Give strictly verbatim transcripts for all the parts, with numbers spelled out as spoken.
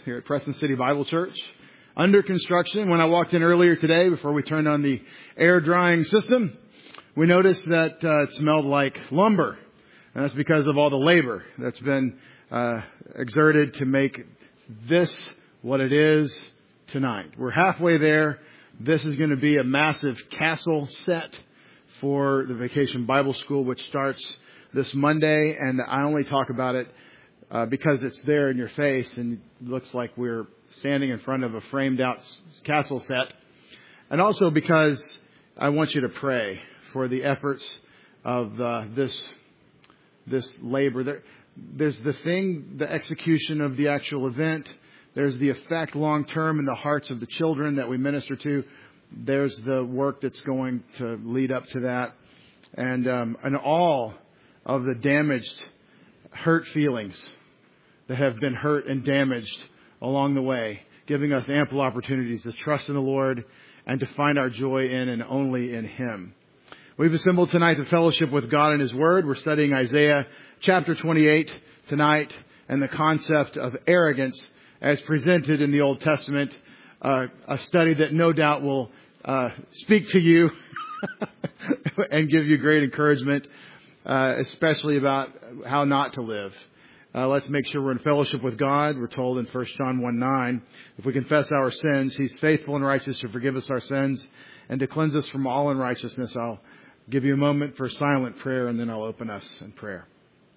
here at Preston City Bible Church. Under construction. When I walked in earlier today, before we turned on the air drying system, we noticed that uh, it smelled like lumber. And that's because of all the labor that's been uh, exerted to make this what it is tonight. We're halfway there. This is going to be a massive castle set for the Vacation Bible School, which starts this Monday. And I only talk about it uh, because it's there in your face and it looks like we're standing in front of a framed out castle set. And also because I want you to pray for the efforts of uh, this this labor. There, there's the thing, the execution of the actual event. There's the effect long term in the hearts of the children that we minister to. There's the work that's going to lead up to that. And, um, and all of the damaged, hurt feelings that have been hurt and damaged along the way, giving us ample opportunities to trust in the Lord and to find our joy in and only in Him. We've assembled tonight to fellowship with God and His Word. We're studying Isaiah chapter twenty-eight tonight and the concept of arrogance as presented in the Old Testament. Uh, a study that no doubt will uh, speak to you and give you great encouragement, uh, especially about how not to live. Uh, let's make sure we're in fellowship with God. We're told in First John one nine, if we confess our sins, He's faithful and righteous to forgive us our sins and to cleanse us from all unrighteousness. I'll give you a moment for silent prayer, and then I'll open us in prayer.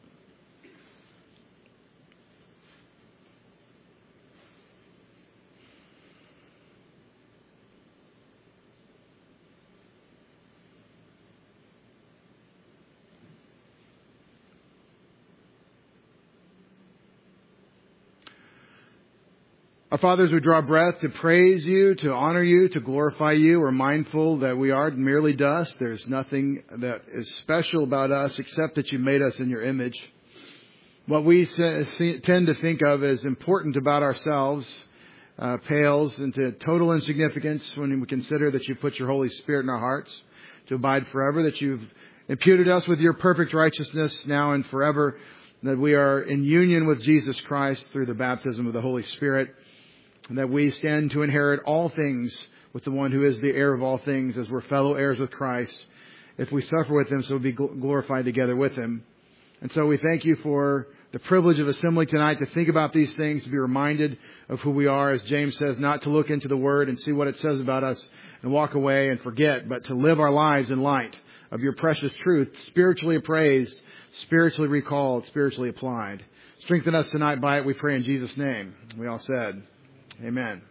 Our Father, as we draw breath to praise You, to honor You, to glorify You, we're mindful that we are merely dust. There's nothing that is special about us except that You made us in Your image. What we tend to think of as important about ourselves uh, pales into total insignificance when we consider that You put Your Holy Spirit in our hearts to abide forever, that You've imputed us with Your perfect righteousness now and forever, that we are in union with Jesus Christ through the baptism of the Holy Spirit, and that we stand to inherit all things with the one who is the heir of all things, as we're fellow heirs with Christ. If we suffer with Him, so we'll be glorified together with Him. And so we thank You for the privilege of assembling tonight to think about these things, to be reminded of who we are, as James says, not to look into the Word and see what it says about us and walk away and forget, but to live our lives in light of Your precious truth, spiritually appraised, spiritually recalled, spiritually applied. Strengthen us tonight by it, we pray in Jesus' name. We all said, Amen.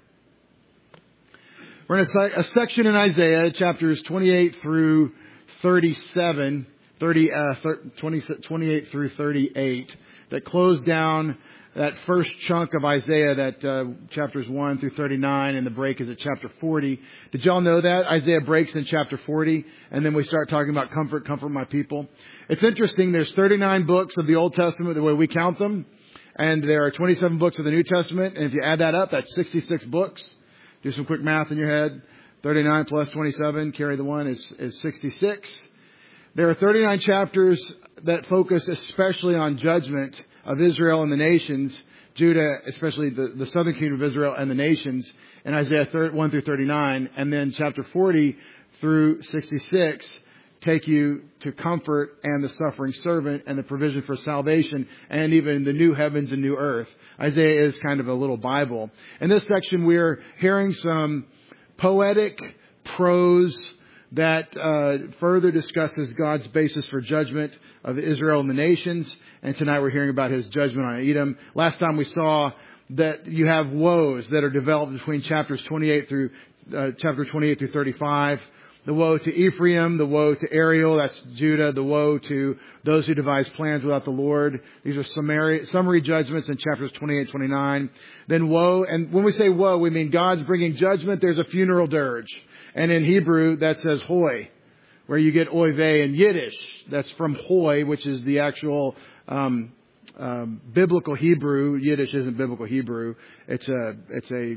We're in a, a section in Isaiah, chapters twenty-eight through thirty-seven, thirty, uh, twenty, twenty-eight through thirty-eight, that close down that first chunk of Isaiah, that uh, chapters one through thirty-nine, and the break is at chapter forty. Did y'all know that? Isaiah breaks in chapter forty, and then we start talking about comfort, comfort my people. It's interesting, there's thirty-nine books of the Old Testament, the way we count them. And there are twenty-seven books of the New Testament. And if you add that up, that's sixty-six books. Do some quick math in your head. thirty-nine plus twenty-seven, carry the one, is, is sixty-six. There are thirty-nine chapters that focus especially on judgment of Israel and the nations. Judah, especially the, the southern kingdom of Israel and the nations, in Isaiah one through thirty-nine. And then chapter forty through sixty-six take you to comfort and the suffering servant and the provision for salvation and even the new heavens and new earth. Isaiah is kind of a little Bible. In this section, we're hearing some poetic prose that uh, further discusses God's basis for judgment of Israel and the nations. And tonight we're hearing about His judgment on Edom. Last time we saw that you have woes that are developed between chapters twenty-eight through uh, chapter twenty-eight through thirty-five. The woe to Ephraim, the woe to Ariel, that's Judah, the woe to those who devise plans without the Lord. These are summary, summary judgments in chapters twenty-eight and twenty-nine. Then woe, and when we say woe, we mean God's bringing judgment. There's a funeral dirge. And in Hebrew, that says hoy, where you get oy vey. In Yiddish, that's from hoy, which is the actual um, um, biblical Hebrew. Yiddish isn't biblical Hebrew. It's a, it's a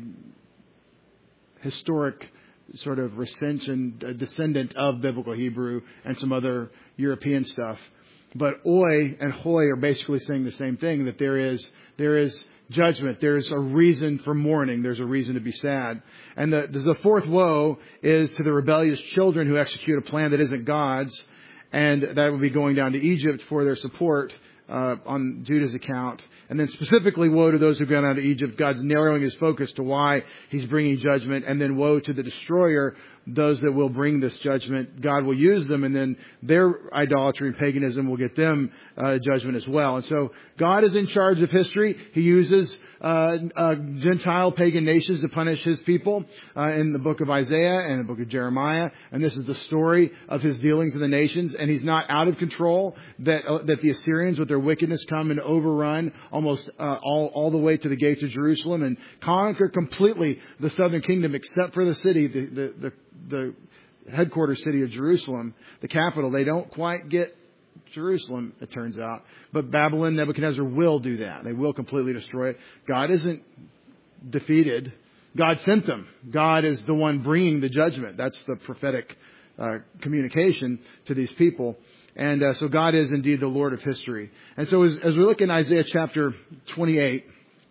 historic sort of recension, a descendant of biblical Hebrew and some other European stuff. But oi and hoy are basically saying the same thing, that there is there is judgment. There's a reason for mourning. There's a reason to be sad. And the, the fourth woe is to the rebellious children who execute a plan that isn't God's. And that would be going down to Egypt for their support uh, on Judah's account. And then specifically, woe to those who've gone out of Egypt. God's narrowing his focus to why he's bringing judgment. And then woe to the destroyer, those that will bring this judgment. God will use them, and then their idolatry and paganism will get them uh, judgment as well. And so God is in charge of history. He uses uh, uh, Gentile pagan nations to punish his people uh, in the book of Isaiah and the book of Jeremiah. And this is the story of his dealings in the nations. And he's not out of control that uh, that the Assyrians with their wickedness come and overrun almost uh, all, all the way to the gates of Jerusalem and conquer completely the southern kingdom except for the city, the, the, the the headquarters city of Jerusalem, the capital. They don't quite get Jerusalem, it turns out. But Babylon, Nebuchadnezzar will do that. They will completely destroy it. God isn't defeated. God sent them. God is the one bringing the judgment. That's the prophetic uh, communication to these people. And uh, so God is indeed the Lord of history. And so as, as we look in Isaiah chapter twenty-eight,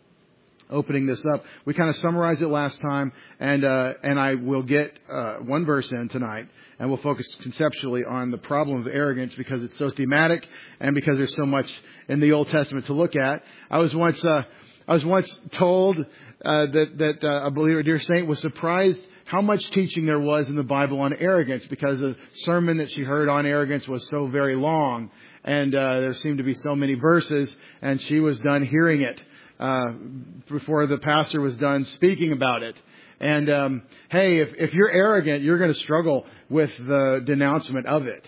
opening this up, we kind of summarized it last time, and uh, and I will get uh, one verse in tonight, and we'll focus conceptually on the problem of arrogance because it's so thematic, and because there's so much in the Old Testament to look at. I was once uh, I was once told uh, that that uh, a believer, dear saint, was surprised how much teaching there was in the Bible on arrogance, because the sermon that she heard on arrogance was so very long, and uh, there seemed to be so many verses, and she was done hearing it Uh, before the pastor was done speaking about it. And um, hey, if, if you're arrogant, you're going to struggle with the denouncement of it.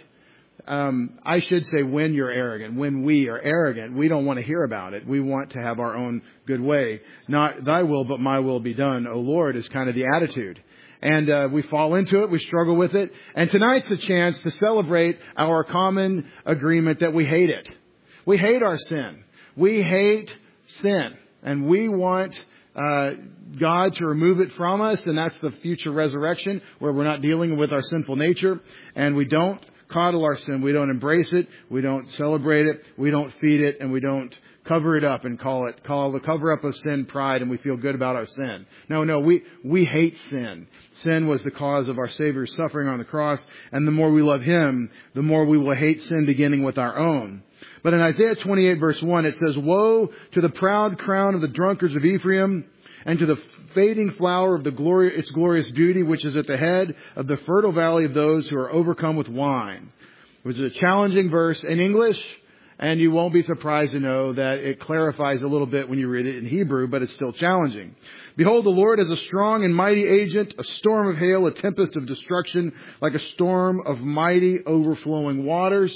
Um, I should say when you're arrogant, when we are arrogant, we don't want to hear about it. We want to have our own good way. Not thy will, but my will be done, O Lord, is kind of the attitude. And uh, we fall into it. We struggle with it. And tonight's a chance to celebrate our common agreement that we hate it. We hate our sin. We hate sin. And we want uh, God to remove it from us. And that's the future resurrection, where we're not dealing with our sinful nature. And we don't coddle our sin. We don't embrace it. We don't celebrate it. We don't feed it. And we don't cover it up and call it, call the cover up of sin pride, and we feel good about our sin. No, no, we, we hate sin. Sin was the cause of our Savior's suffering on the cross. And the more we love him, the more we will hate sin, beginning with our own. But in Isaiah twenty-eight verse one, it says, "Woe to the proud crown of the drunkards of Ephraim, and to the fading flower of the glory, its glorious beauty, which is at the head of the fertile valley of those who are overcome with wine." Which is a challenging verse in English, and you won't be surprised to know that it clarifies a little bit when you read it in Hebrew, but it's still challenging. "Behold, the Lord is a strong and mighty agent, a storm of hail, a tempest of destruction, like a storm of mighty overflowing waters.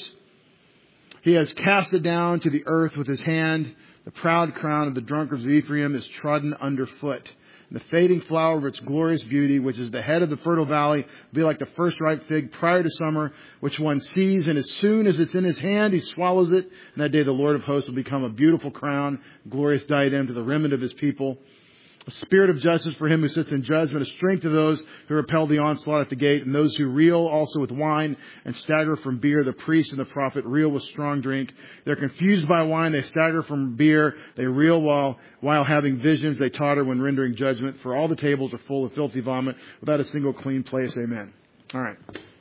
He has cast it down to the earth with his hand. The proud crown of the drunkards of Ephraim is trodden underfoot. And the fading flower of its glorious beauty, which is the head of the fertile valley, will be like the first ripe fig prior to summer, which one sees, and as soon as it's in his hand, he swallows it. And that day the Lord of hosts will become a beautiful crown, glorious diadem to the remnant of his people. A spirit of justice for him who sits in judgment, a strength to those who repel the onslaught at the gate, and those who reel also with wine and stagger from beer. The priest and the prophet reel with strong drink. They're confused by wine. They stagger from beer. They reel while, while having visions. They totter when rendering judgment. For all the tables are full of filthy vomit, without a single clean place." Amen. All right.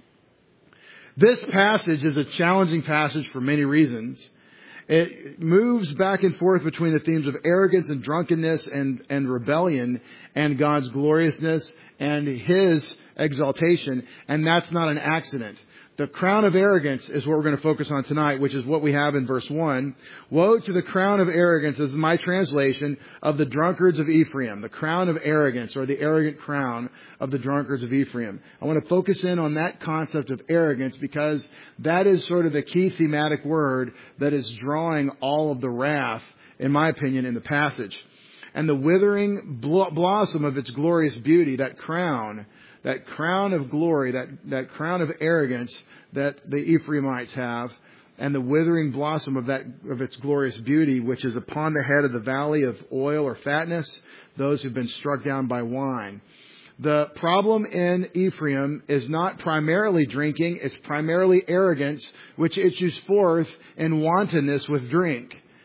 This passage is a challenging passage for many reasons. It moves back and forth between the themes of arrogance and drunkenness and, and rebellion and God's gloriousness and his exaltation. And that's not an accident. The crown of arrogance is what we're going to focus on tonight, which is what we have in verse one. "Woe to the crown of arrogance," is my translation, "of the drunkards of Ephraim." The crown of arrogance, or the arrogant crown of the drunkards of Ephraim. I want to focus in on that concept of arrogance because that is sort of the key thematic word that is drawing all of the wrath, in my opinion, in the passage. And the withering blossom of its glorious beauty, that crown, that crown of glory, that, that crown of arrogance that the Ephraimites have, and the withering blossom of that of its glorious beauty, which is upon the head of the valley of oil or fatness, those who've been struck down by wine. The problem in Ephraim is not primarily drinking, it's primarily arrogance, which issues forth in wantonness with drink.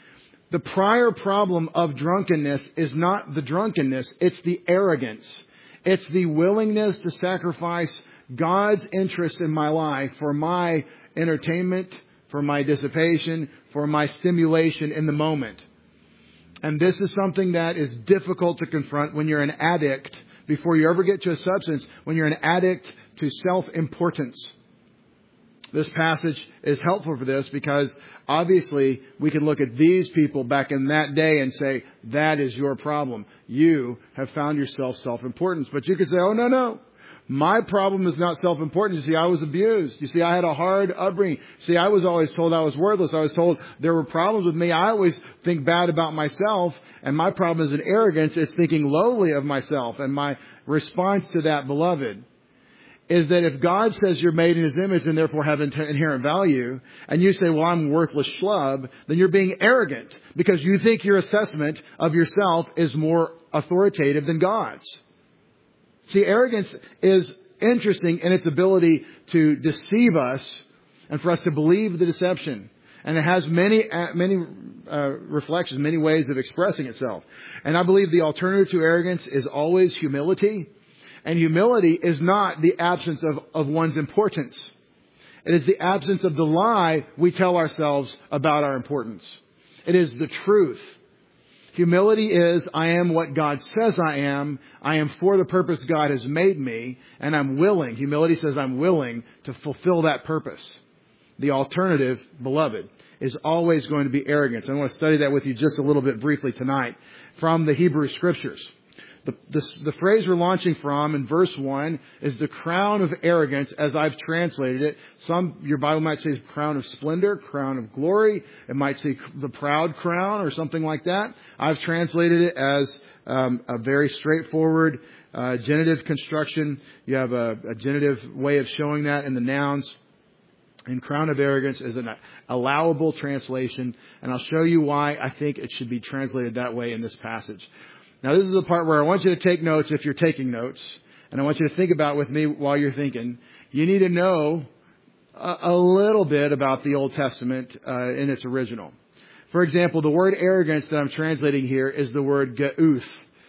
The prior problem of drunkenness is not the drunkenness, it's the arrogance. It's the willingness to sacrifice God's interest in my life for my entertainment, for my dissipation, for my stimulation in the moment. And this is something that is difficult to confront when you're an addict, before you ever get to a substance, when you're an addict to self-importance. This passage is helpful for this because obviously we can look at these people back in that day and say, that is your problem. You have found yourself self-importance. But you could say, oh, no, no. My problem is not self-importance. You see, I was abused. You see, I had a hard upbringing. See, I was always told I was worthless. I was told there were problems with me. I always think bad about myself. And my problem is an arrogance. It's thinking lowly of myself. And my response to that, beloved, is that if God says you're made in His image and therefore have inherent value, and you say, well, I'm a worthless schlub, then you're being arrogant because you think your assessment of yourself is more authoritative than God's. See, arrogance is interesting in its ability to deceive us and for us to believe the deception. And it has many, many uh, reflections, many ways of expressing itself. And I believe the alternative to arrogance is always humility. And humility is not the absence of, of one's importance. It is the absence of the lie we tell ourselves about our importance. It is the truth. Humility is, I am what God says I am. I am for the purpose God has made me. And I'm willing. Humility says I'm willing to fulfill that purpose. The alternative, beloved, is always going to be arrogance. I want to study that with you just a little bit briefly tonight from the Hebrew Scriptures. The, the, the phrase we're launching from in verse one is the crown of arrogance as I've translated it. Some, your Bible might say crown of splendor, crown of glory. It might say the proud crown or something like that. I've translated it as um, a very straightforward uh, genitive construction. You have a, a genitive way of showing that in the nouns. And crown of arrogance is an allowable translation. And I'll show you why I think it should be translated that way in this passage. Now, this is the part where I want you to take notes if you're taking notes. And I want you to think about with me while you're thinking. You need to know a, a little bit about the Old Testament uh, in its original. For example, the word arrogance that I'm translating here is the word geuth.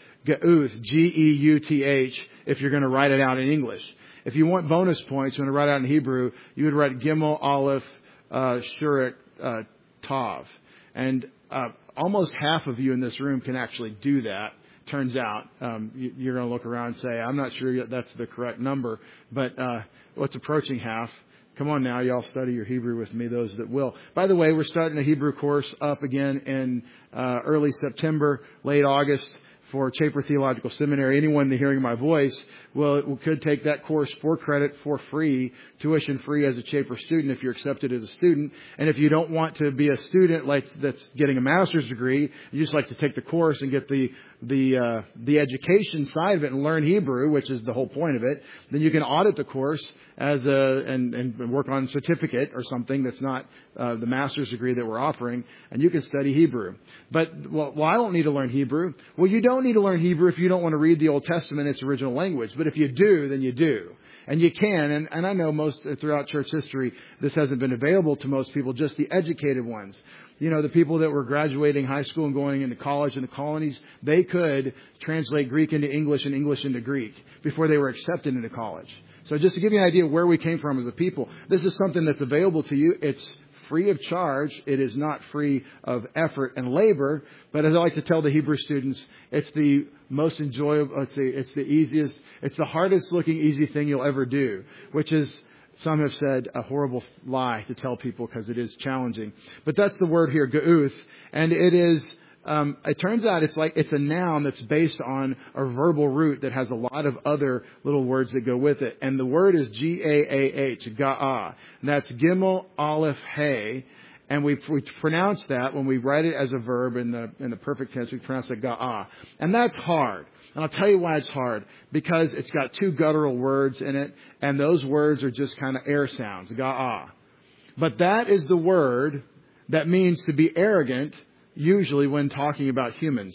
Geuth, G E U T H, if you're going to write it out in English. If you want bonus points, you want to write it out in Hebrew, you would write Gimel, Aleph, uh, Shurik, uh, Tav. And uh, almost half of you in this room can actually do that. Turns out, um, you, you're going to look around and say, I'm not sure that's the correct number, but uh, what's approaching half? Come on now, y'all study your Hebrew with me, those that will. By the way, we're starting a Hebrew course up again in uh, early September, late August for Chafer Theological Seminary. Anyone hearing my voice will could take that course for credit for free, tuition free as a Chafer student if you're accepted as a student. And if you don't want to be a student like that's getting a master's degree, you just like to take the course and get the the uh, the education side of it and learn Hebrew, which is the whole point of it, then you can audit the course as a and, and work on a certificate or something that's not uh, the master's degree that we're offering, and you can study Hebrew. But well, well, I don't need to learn Hebrew. Well, you don't need to learn Hebrew if you don't want to read the Old Testament in its original language. But if you do, then you do. And you can, and, and I know most throughout church history, this hasn't been available to most people, just the educated ones. You know, the people that were graduating high school and going into college in the colonies, they could translate Greek into English and English into Greek before they were accepted into college. So just to give you an idea of where we came from as a people, this is something that's available to you. It's free of charge. It is not free of effort and labor. But as I like to tell the Hebrew students, it's the most enjoyable, let's say, it's the easiest, it's the hardest looking easy thing you'll ever do, which is, some have said, a horrible lie to tell people because it is challenging. But that's the word here, geuth. And it is, um, it turns out it's like, it's a noun that's based on a verbal root that has a lot of other little words that go with it. And the word is G A A H, ga'ah. And that's Gimel, Aleph, Hey. And we, we pronounce that when we write it as a verb in the, in the perfect tense, we pronounce it ga'ah. And that's hard. And I'll tell you why it's hard. Because it's got two guttural words in it. And those words are just kind of air sounds. Ga'ah. But that is the word that means to be arrogant, usually when talking about humans.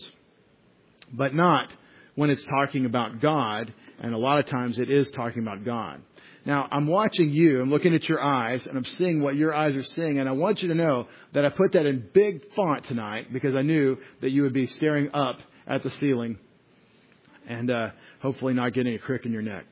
But not when it's talking about God. And a lot of times it is talking about God. Now, I'm watching you, I'm looking at your eyes, and I'm seeing what your eyes are seeing, and I want you to know that I put that in big font tonight because I knew that you would be staring up at the ceiling and uh, hopefully not getting a crick in your neck.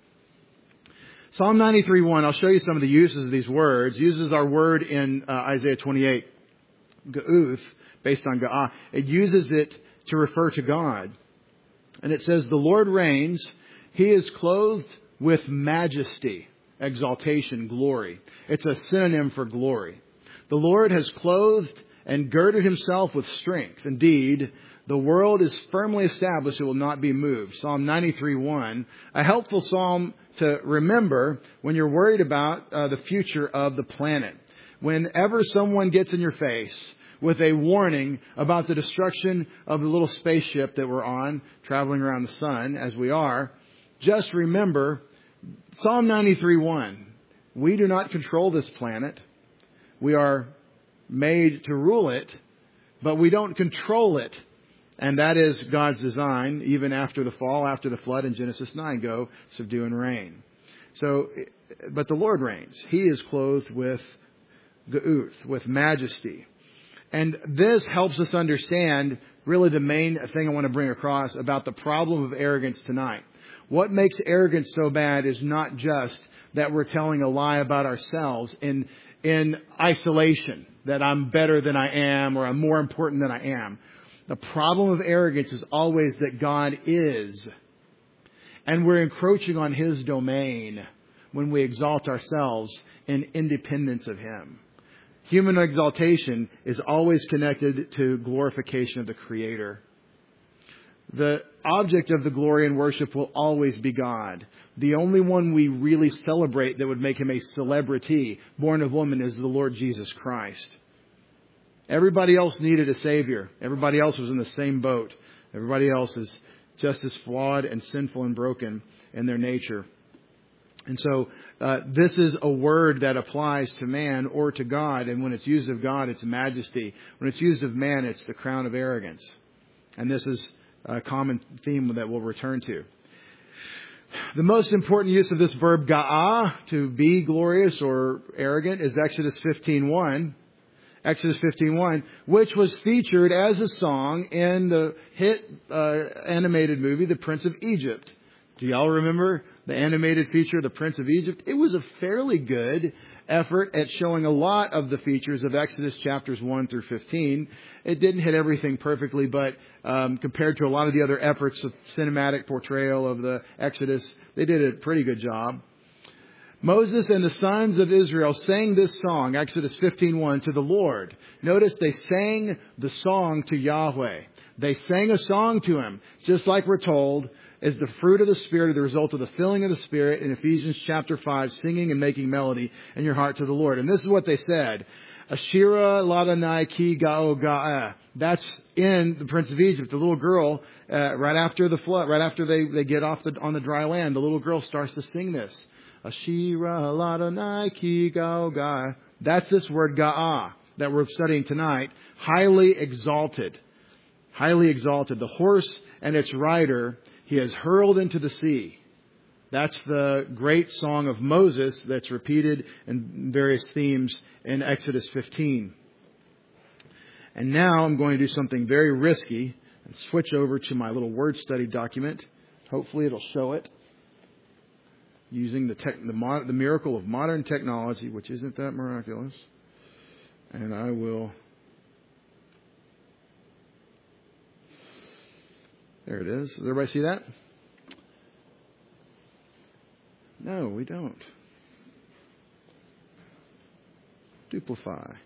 Psalm ninety-three one, I'll show you some of the uses of these words. Uses our word in uh, Isaiah twenty-eight, Ga'uth, based on Ga'ah. It uses it to refer to God. And it says, the Lord reigns, He is clothed with majesty, exaltation, glory. It's a synonym for glory. The Lord has clothed and girded Himself with strength. Indeed, the world is firmly established, it will not be moved. Psalm ninety-three one, a helpful psalm to remember when you're worried about uh, the future of the planet. Whenever someone gets in your face with a warning about the destruction of the little spaceship that we're on, traveling around the sun as we are, just remember Psalm ninety-three one. We do not control this planet. We are made to rule it, but we don't control it. And that is God's design, even after the fall, after the flood in Genesis nine, go, subdue and reign. So, but the Lord reigns. He is clothed with Ga'uth, with majesty. And this helps us understand really the main thing I want to bring across about the problem of arrogance tonight. What makes arrogance so bad is not just that we're telling a lie about ourselves in, in isolation, that I'm better than I am or I'm more important than I am. The problem of arrogance is always that God is. And we're encroaching on His domain when we exalt ourselves in independence of Him. Human exaltation is always connected to glorification of the Creator. The object of the glory and worship will always be God. The only one we really celebrate that would make Him a celebrity, born of woman, is the Lord Jesus Christ. Everybody else needed a Savior. Everybody else was in the same boat. Everybody else is just as flawed and sinful and broken in their nature. And so uh, this is a word that applies to man or to God. And when it's used of God, it's majesty. When it's used of man, it's the crown of arrogance. And this is a common theme that we'll return to. The most important use of this verb ga'ah, to be glorious or arrogant, is Exodus fifteen one. Exodus fifteen one, which was featured as a song in the hit uh, animated movie, The Prince of Egypt. Do y'all remember the animated feature, The Prince of Egypt? It was a fairly good effort at showing a lot of the features of Exodus chapters one through fifteen. It didn't hit everything perfectly, but um, compared to a lot of the other efforts of cinematic portrayal of the Exodus, they did a pretty good job. Moses and the sons of Israel sang this song, Exodus fifteen one, to the Lord. Notice they sang the song to Yahweh. They sang a song to Him, just like we're told, is the fruit of the Spirit, or the result of the filling of the Spirit in Ephesians chapter five, singing and making melody in your heart to the Lord. And this is what they said. Ashira Ladonai ki ga'o ga'ah. That's in the Prince of Egypt. The little girl, uh, right after the flood, right after they, they get off the, on the dry land, the little girl starts to sing this. Ashira Ladonai ki ga'o ga'ah. That's this word ga'ah that we're studying tonight. Highly exalted. Highly exalted. The horse and its rider He has hurled into the sea. That's the great song of Moses that's repeated in various themes in Exodus fifteen. And now I'm going to do something very risky and switch over to my little word study document. Hopefully it'll show it. Using the, tech, the, mod, the miracle of modern technology, which isn't that miraculous. And I will... There it is. Does everybody see that? No, we don't. Duplify.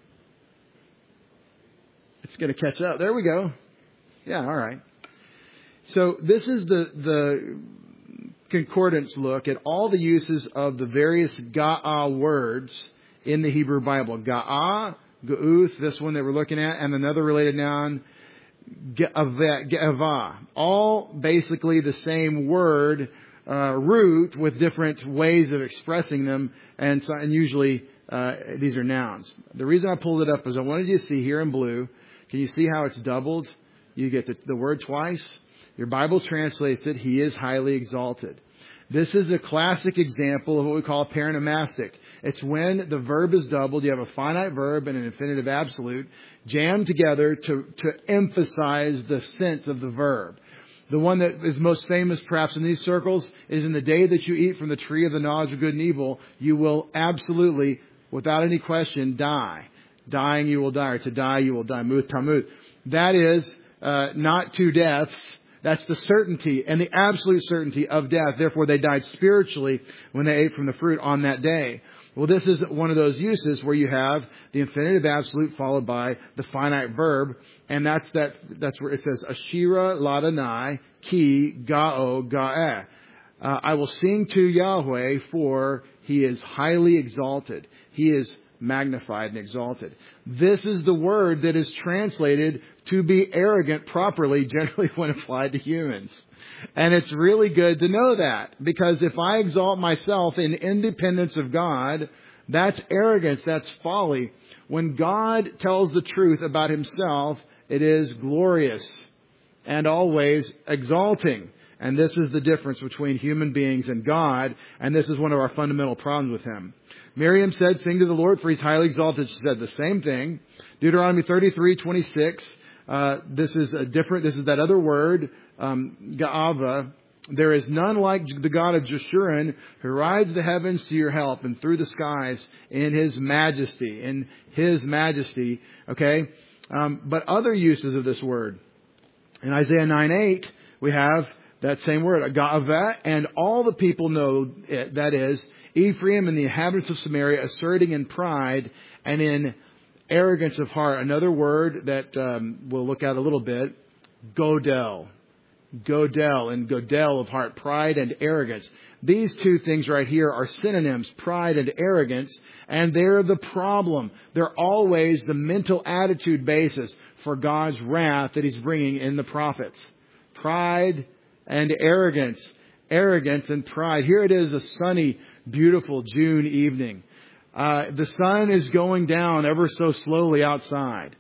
It's going to catch up. There we go. Yeah, all right. So this is the, the concordance look at all the uses of the various ga'ah words in the Hebrew Bible. Ga'ah, ga'uth, this one that we're looking at, and another related noun, Ge'avah. All basically the same word uh, root with different ways of expressing them, and, so, and usually uh, these are nouns. The reason I pulled it up is I wanted you to see here in blue. Can you see how it's doubled? You get the, the word twice. Your Bible translates it, He is highly exalted. This is a classic example of what we call a paronomastic. It's when the verb is doubled. You have a finite verb and an infinitive absolute jammed together to, to emphasize the sense of the verb. The one that is most famous perhaps in these circles is in the day that you eat from the tree of the knowledge of good and evil, you will absolutely, without any question, die. Dying you will die, or to die you will die. Muth tamuth. That is uh, not two deaths. That's the certainty and the absolute certainty of death. Therefore, they died spiritually when they ate from the fruit on that day. Well, this is one of those uses where you have the infinitive absolute followed by the finite verb. And that's that. That's where it says, Ashira Ladanai Ki Ga'o Ga'eh. Uh, I will sing to Yahweh, for He is highly exalted. He is magnified and exalted. This is the word that is translated to be arrogant properly, generally when applied to humans. And it's really good to know that, because if I exalt myself in independence of God, that's arrogance, that's folly. When God tells the truth about Himself, it is glorious and always exalting. And this is the difference between human beings and God. And this is one of our fundamental problems with Him. Miriam said, sing to the Lord, for He's highly exalted. She said the same thing. Deuteronomy thirty-three twenty-six. Uh, this is a different, this is that other word, um, Ga'ava. There is none like the God of Jeshurun, who rides the heavens to your help and through the skies in His majesty, in His majesty. Okay. Um, but other uses of this word. In Isaiah nine eight, we have that same word, Ga'ava, and all the people know it. That is, Ephraim and the inhabitants of Samaria asserting in pride and in arrogance of heart. Another word that um, we'll look at a little bit, Godel. Godel and Godel of heart, pride and arrogance. These two things right here are synonyms, pride and arrogance, and they're the problem. They're always the mental attitude basis for God's wrath that He's bringing in the prophets. Pride and arrogance. Arrogance and pride. Here it is, a sunny, beautiful June evening. Uh, the sun is going down ever so slowly outside.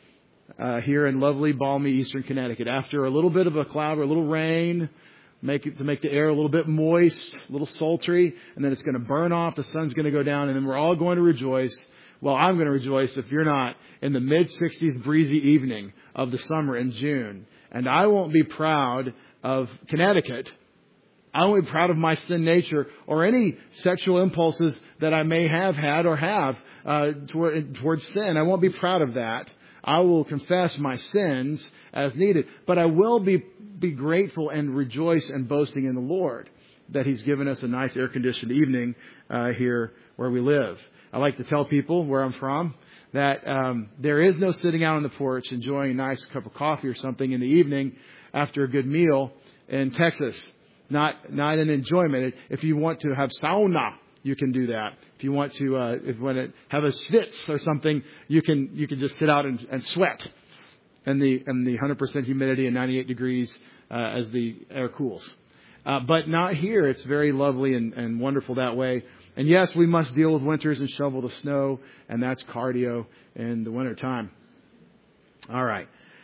Uh, here in lovely, balmy eastern Connecticut. After a little bit of a cloud or a little rain, make it to make the air a little bit moist, a little sultry, and then it's going to burn off. The sun's going to go down, and then we're all going to rejoice. Well, I'm going to rejoice if you're not in the mid sixties breezy evening of the summer in June. And I won't be proud of Connecticut. I won't be proud of my sin nature or any sexual impulses that I may have had or have uh, toward, towards sin. I won't be proud of that. I will confess my sins as needed. But I will be, be grateful and rejoice and boasting in the Lord that He's given us a nice air-conditioned evening uh, here where we live. I like to tell people where I'm from that um, there is no sitting out on the porch enjoying a nice cup of coffee or something in the evening after a good meal in Texas. Not not an enjoyment. If you want to have sauna, you can do that. If you want to, uh, if you want to have a schwitz or something, you can you can just sit out and, and sweat, in the in the one hundred percent humidity and ninety-eight degrees uh, as the air cools. Uh, but not here. It's very lovely and, and wonderful that way. And yes, we must deal with winters and shovel the snow, and that's cardio in the wintertime. All right.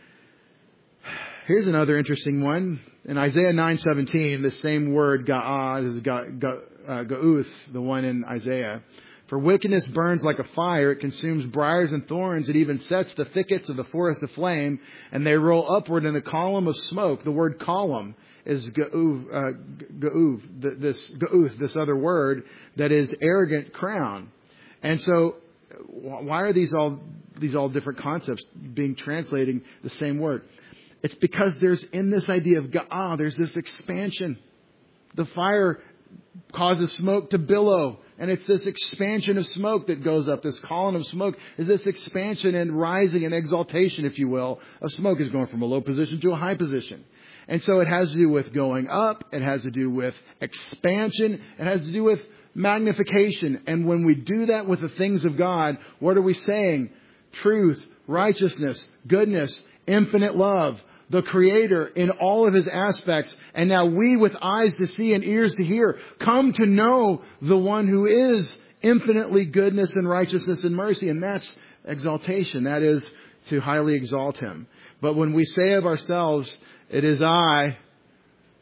Here's another interesting one. In Isaiah nine seventeen, the same word, ga'ah, is ga, ga, uh, ga'uth, the one in Isaiah. For wickedness burns like a fire. It consumes briars and thorns. It even sets the thickets of the forest aflame, and they roll upward in a column of smoke. The word column is ga'uv, uh, ga'uv, this ga'uth, this other word that is arrogant crown. And so, why are these all these all different concepts being translating the same word? It's because there's in this idea of ga'ah, there's this expansion. The fire causes smoke to billow. And it's this expansion of smoke that goes up. This column of smoke is this expansion and rising and exaltation, if you will, of smoke. Is going from a low position to a high position. And so it has to do with going up. It has to do with expansion. It has to do with magnification. And when we do that with the things of God, what are we saying? Truth, righteousness, goodness, infinite love. The Creator in all of His aspects. And now we with eyes to see and ears to hear come to know the one who is infinitely goodness and righteousness and mercy. And that's exaltation. That is to highly exalt Him. But when we say of ourselves, it is I,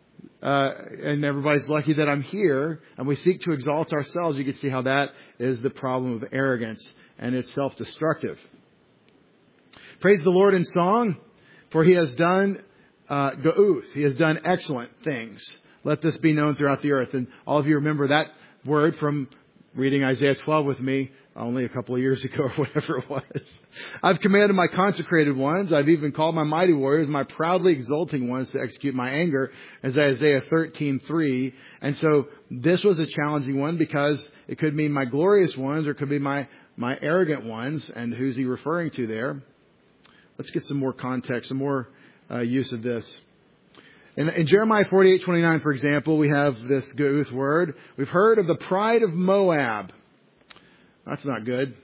uh, and everybody's lucky that I'm here, and we seek to exalt ourselves, you can see how that is the problem of arrogance, and it's self-destructive. Praise the Lord in song, for He has done uh, ga'uth. He has done excellent things. Let this be known throughout the earth. And all of you remember that word from reading Isaiah twelve with me only a couple of years ago or whatever it was. I've commanded my consecrated ones. I've even called my mighty warriors, my proudly exulting ones to execute my anger, as Isaiah thirteen three. And so this was a challenging one because it could mean my glorious ones or it could be my, my arrogant ones. And who's he referring to there? Let's get some more context, some more uh, use of this. In, in Jeremiah forty-eight twenty-nine, for example, we have this ga'uth word. We've heard of the pride of Moab. That's not good.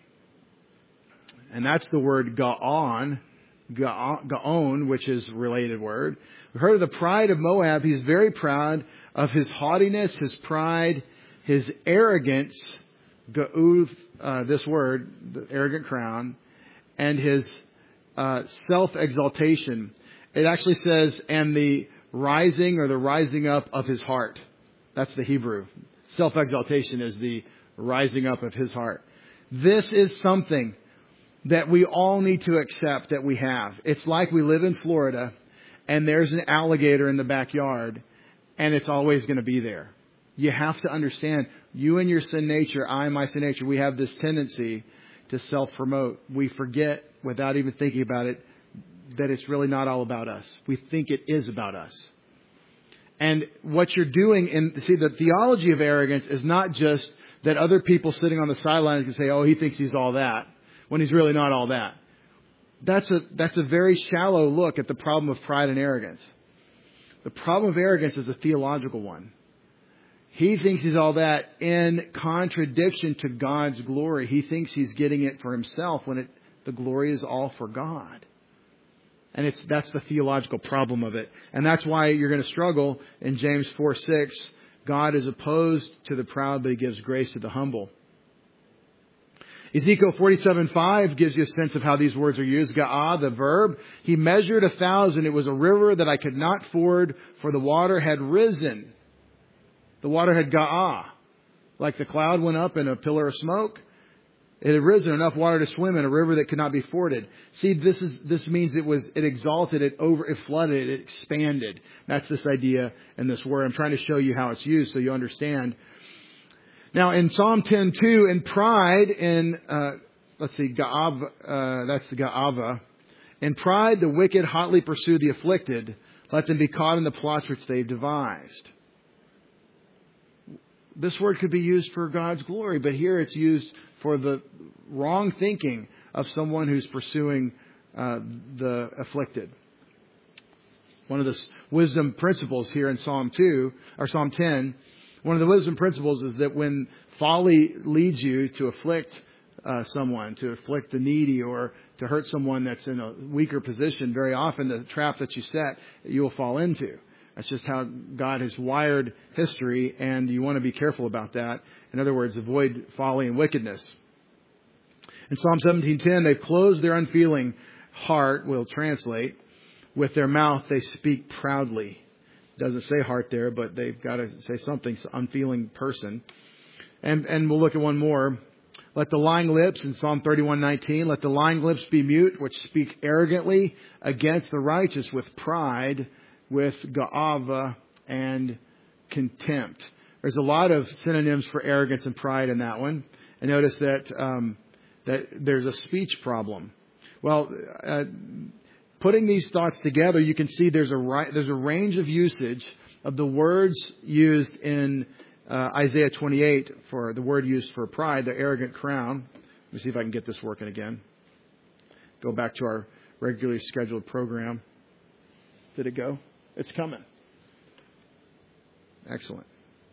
And that's the word ga'on, ga'on, which is a related word. We've heard of the pride of Moab. He's very proud of his haughtiness, his pride, his arrogance, ga'uth, uh, this word, the arrogant crown, and his uh, self-exaltation. It actually says, and the rising or the rising up of his heart. That's the Hebrew. Self-exaltation is the rising up of his heart. This is something that we all need to accept that we have. It's like we live in Florida and there's an alligator in the backyard and it's always going to be there. You have to understand, you and your sin nature, I and my sin nature, we have this tendency to self-promote. We forget, without even thinking about it, that it's really not all about us. We think it is about us. And what you're doing in, see, the theology of arrogance is not just that other people sitting on the sidelines can say, oh, he thinks he's all that, when he's really not all that. That's a, that's a very shallow look at the problem of pride and arrogance. The problem of arrogance is a theological one. He thinks he's all that in contradiction to God's glory. He thinks he's getting it for himself when it, the glory is all for God. And it's, that's the theological problem of it. And that's why you're going to struggle in James four six. God is opposed to the proud, but He gives grace to the humble. Ezekiel forty-seven five gives you a sense of how these words are used. Ga'ah, the verb. He measured a thousand. It was a river that I could not ford, for the water had risen. The water had ga'ah. Like the cloud went up in a pillar of smoke. It had risen enough water to swim in a river that could not be forded. See, this is this means it was it exalted, it over, it flooded, it expanded. That's this idea in this word. I'm trying to show you how it's used so you understand. Now, in Psalm ten two, in pride, in uh, let's see, Ga'av, uh, that's the Ga'ava. In pride, the wicked hotly pursue the afflicted. Let them be caught in the plots which they've devised. This word could be used for God's glory, but here it's used for the wrong thinking of someone who's pursuing uh, the afflicted. One of the wisdom principles here in Psalm two or Psalm ten, one of the wisdom principles is that when folly leads you to afflict uh, someone, to afflict the needy, or to hurt someone that's in a weaker position, very often the trap that you set, you will fall into. That's just how God has wired history, and you want to be careful about that. In other words, avoid folly and wickedness. In Psalm seventeen ten, they've closed their unfeeling heart, we'll translate. With their mouth, they speak proudly. Doesn't say heart there, but they've got to say something, unfeeling person. And and we'll look at one more. Let the lying lips, in Psalm thirty-one nineteen, let the lying lips be mute, which speak arrogantly against the righteous with pride, with ga'ava and contempt. There's a lot of synonyms for arrogance and pride in that one. And notice that um, that there's a speech problem. Well, uh, putting these thoughts together, you can see there's a right, there's a range of usage of the words used in uh, Isaiah twenty-eight for the word used for pride, the arrogant crown. Let me see if I can get this working again. Go back to our regularly scheduled program. Did it go? It's coming. Excellent.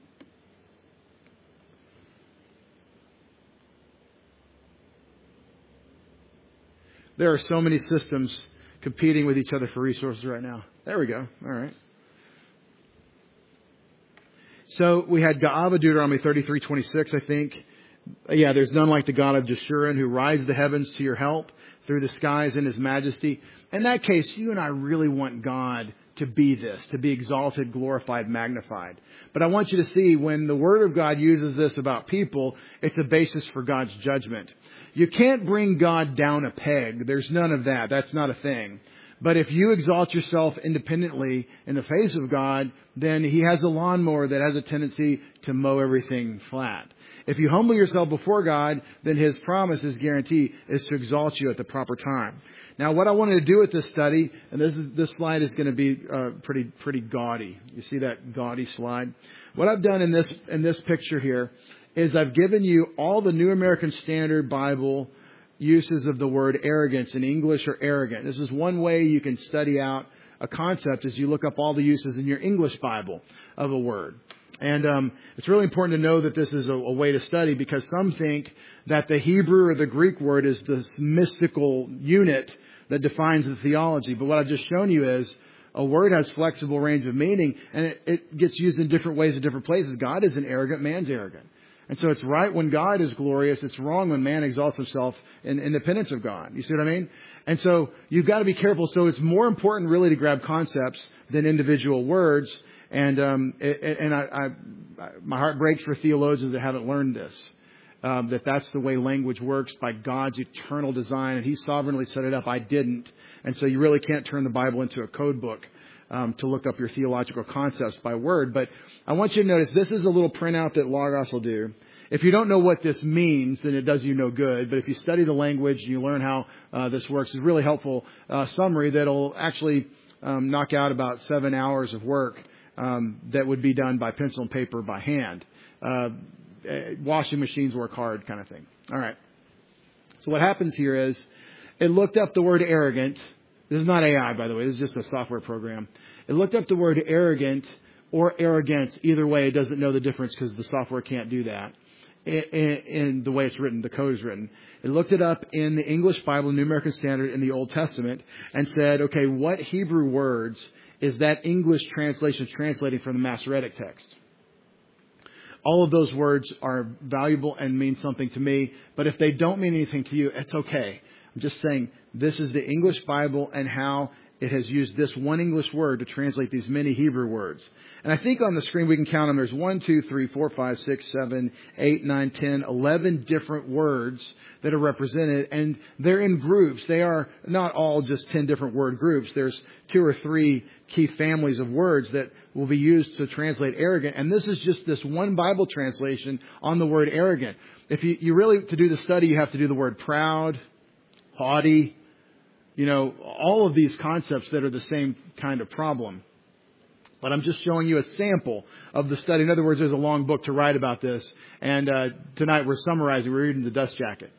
There are so many systems competing with each other for resources right now. There we go. All right. So we had Ga'ava, Deuteronomy thirty-three twenty-six, I think. Yeah, there's none like the God of Jeshurun, who rides the heavens to your help through the skies in His majesty. In that case, you and I really want God to be this, to be exalted, glorified, magnified. But I want you to see when the Word of God uses this about people, it's a basis for God's judgment. You can't bring God down a peg. There's none of that. That's not a thing. But if you exalt yourself independently in the face of God, then He has a lawnmower that has a tendency to mow everything flat. If you humble yourself before God, then His promise, His guarantee, is to exalt you at the proper time. Now, what I wanted to do with this study, and this is this slide is going to be uh, pretty pretty gaudy. You see that gaudy slide? What I've done in this in this picture here is I've given you all the New American Standard Bible uses of the word arrogance in English or arrogant. This is one way you can study out a concept as you look up all the uses in your English Bible of a word. And um, it's really important to know that this is a, a way to study, because some think that the Hebrew or the Greek word is this mystical unit that defines the theology. But what I've just shown you is a word has flexible range of meaning, and it, it gets used in different ways in different places. God isn't arrogant, man's arrogant. And so it's right when God is glorious. It's wrong when man exalts himself in independence of God. You see what I mean? And so you've got to be careful. So it's more important really to grab concepts than individual words. And um, it, and I, I, my heart breaks for theologians that haven't learned this, um, that that's the way language works by God's eternal design. And He sovereignly set it up. I didn't. And so you really can't turn the Bible into a code book Um, to look up your theological concepts by word. But I want you to notice this is a little printout that Logos will do. If you don't know what this means, then it does you no good. But if you study the language and you learn how uh, this works, it's a really helpful uh, summary that'll actually um, knock out about seven hours of work um, that would be done by pencil and paper by hand. Uh, washing machines work hard kind of thing. All right. So what happens here is it looked up the word arrogant. This is not A I, by the way. This is just a software program. It looked up the word arrogant or arrogance. Either way, it doesn't know the difference because the software can't do that in, in, in the way it's written, the code is written. It looked it up in the English Bible, New American Standard, in the Old Testament, and said, okay, what Hebrew words is that English translation translating from the Masoretic text? All of those words are valuable and mean something to me, but if they don't mean anything to you, it's okay. I'm just saying this is the English Bible and how it has used this one English word to translate these many Hebrew words. And I think on the screen we can count them. There's one, two, three, four, five, six, seven, eight, nine, ten, eleven different words that are represented. And they're in groups. They are not all just ten different word groups. There's two or three key families of words that will be used to translate arrogant. And this is just this one Bible translation on the word arrogant. If you, you really, to do the study, you have to do the word proud, haughty, you know, all of these concepts that are the same kind of problem. But I'm just showing you a sample of the study. In other words, there's a long book to write about this. And uh, tonight we're summarizing, we're reading the dust jacket.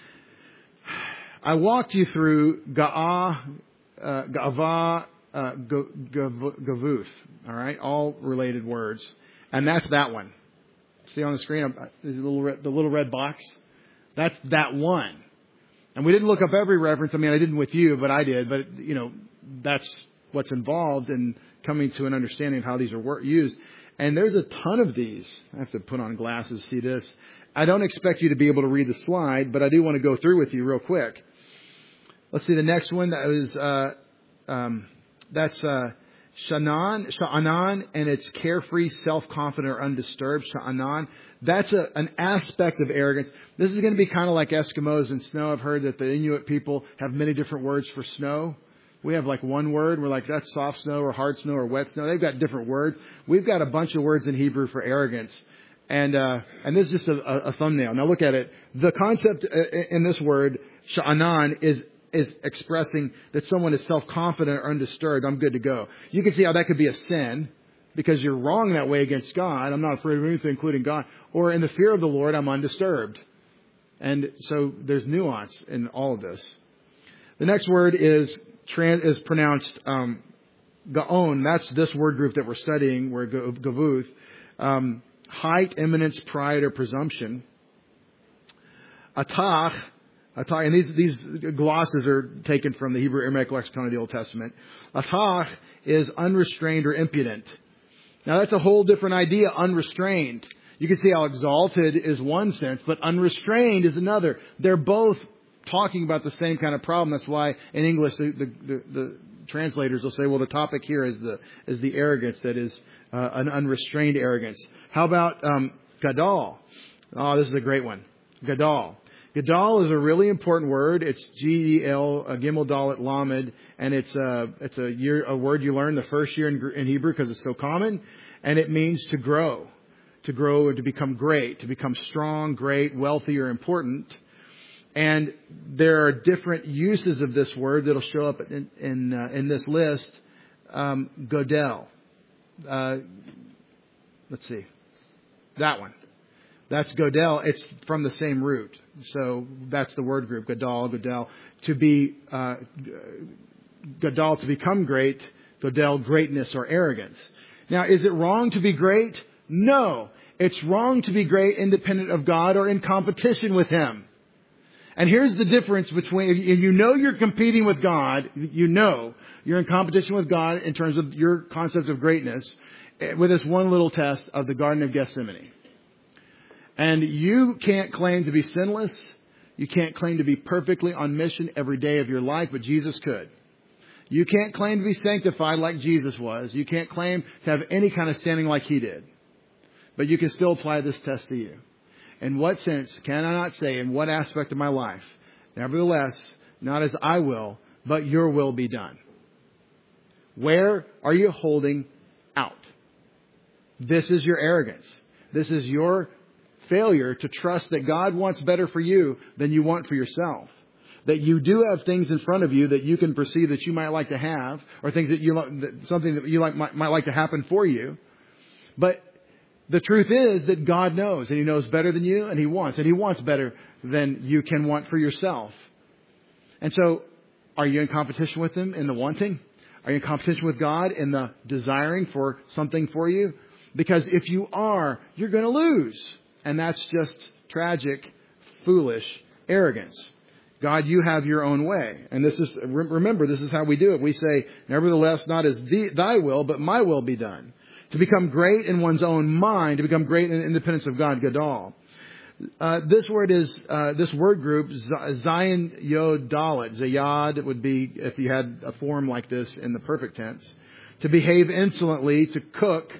I walked you through Ga'ah, uh, Ga'avah, uh, Gavuth, all right, all related words. And that's that one. See on the screen, there's a little red, the little red box. That's that one. And we didn't look up every reference. I mean, I didn't with you, but I did. But, you know, that's what's involved in coming to an understanding of how these are used. And there's a ton of these. I have to put on glasses to see this. I don't expect you to be able to read the slide, but I do want to go through with you real quick. Let's see the next one. That was, uh, um, that's uh, Sha'anan, Sha'anan, and it's carefree, self-confident, or undisturbed. Sha'anan. That's a, an aspect of arrogance. This is going to be kind of like Eskimos and snow. I've heard that the Inuit people have many different words for snow. We have like one word. We're like, that's soft snow or hard snow or wet snow. They've got different words. We've got a bunch of words in Hebrew for arrogance. And uh, and this is just a, a thumbnail. Now look at it. The concept in this word, Sha'anan, is is expressing that someone is self-confident or undisturbed. I'm good to go. You can see how that could be a sin, because you're wrong that way against God. I'm not afraid of anything, including God. Or in the fear of the Lord, I'm undisturbed. And so there's nuance in all of this. The next word is trans, is pronounced um, Gaon. That's this word group that we're studying, where Gavuth. Um, height, eminence, pride, or presumption. Atach. Atach, and these, these glosses are taken from the Hebrew Aramaic lexicon of the Old Testament. Atach is unrestrained or impudent. Now that's a whole different idea, unrestrained. You can see how exalted is one sense, but unrestrained is another. They're both talking about the same kind of problem. That's why in English the, the, the, the translators will say, well, the topic here is the is the arrogance that is uh, an unrestrained arrogance. How about um, gadol? Oh, this is a great one. Gadol. Gadol is a really important word. It's G E L, uh, Gimel Dalet Lamed, and it's a it's a year a word you learn the first year in, in Hebrew because it's so common, and it means to grow, to grow or to become great, to become strong, great, wealthy, or important. And there are different uses of this word that'll show up in in, uh, in this list. Um, Godel. Uh, let's see, that one. That's Godel. It's from the same root. So that's the word group, Gadol, Godel. To be, uh, Gadol, to become great, Godel, greatness or arrogance. Now, is it wrong to be great? No. It's wrong to be great independent of God or in competition with Him. And here's the difference between, if you know you're competing with God, you know you're in competition with God in terms of your concept of greatness, with this one little test of the Garden of Gethsemane. And you can't claim to be sinless. You can't claim to be perfectly on mission every day of your life, but Jesus could. You can't claim to be sanctified like Jesus was. You can't claim to have any kind of standing like He did. But you can still apply this test to you. In what sense can I not say, in what aspect of my life, nevertheless, not as I will, but your will be done? Where are you holding out? This is your arrogance. This is your failure to trust that God wants better for you than you want for yourself. That you do have things in front of you that you can perceive that you might like to have, or things that you that something that you like might, might like to happen for you. But the truth is that God knows, and He knows better than you, and He wants, and He wants better than you can want for yourself. And so, are you in competition with Him in the wanting? Are you in competition with God in the desiring for something for you? Because if you are, you're going to lose. And that's just tragic, foolish arrogance. God, you have your own way. And this is, remember, this is how we do it. We say, nevertheless, not as the, thy will, but my will be done. To become great in one's own mind, to become great in independence of God, Gadol. Uh, this word is, uh, this word group, Zion Yod Dalet. Zayad would be, if you had a form like this in the perfect tense. To behave insolently, to cook.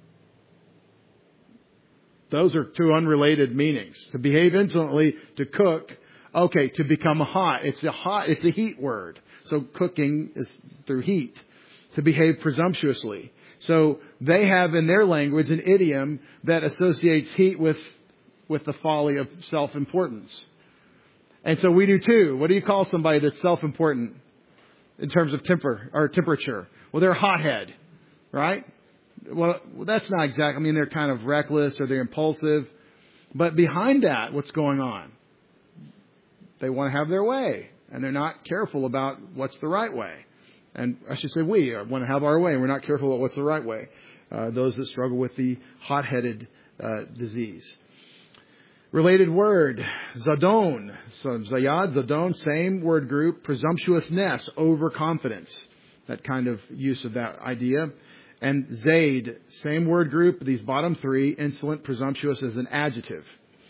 Those are two unrelated meanings. To behave insolently, to cook. Okay, to become hot. It's a hot, it's a heat word. So cooking is through heat. To behave presumptuously. So they have in their language an idiom that associates heat with, with the folly of self-importance. And so we do too. What do you call somebody that's self-important in terms of temper or temperature? Well, they're a hothead, right? Well, that's not exact. I mean, they're kind of reckless or they're impulsive. But behind that, what's going on? They want to have their way. And they're not careful about what's the right way. And I should say we want to have our way. And we're not careful about what's the right way. Uh, those that struggle with the hot-headed uh, disease. Related word, Zadon. So Zayad, Zadon, same word group. Presumptuousness, overconfidence. That kind of use of that idea. And Zaid, same word group, these bottom three, insolent, presumptuous as an adjective.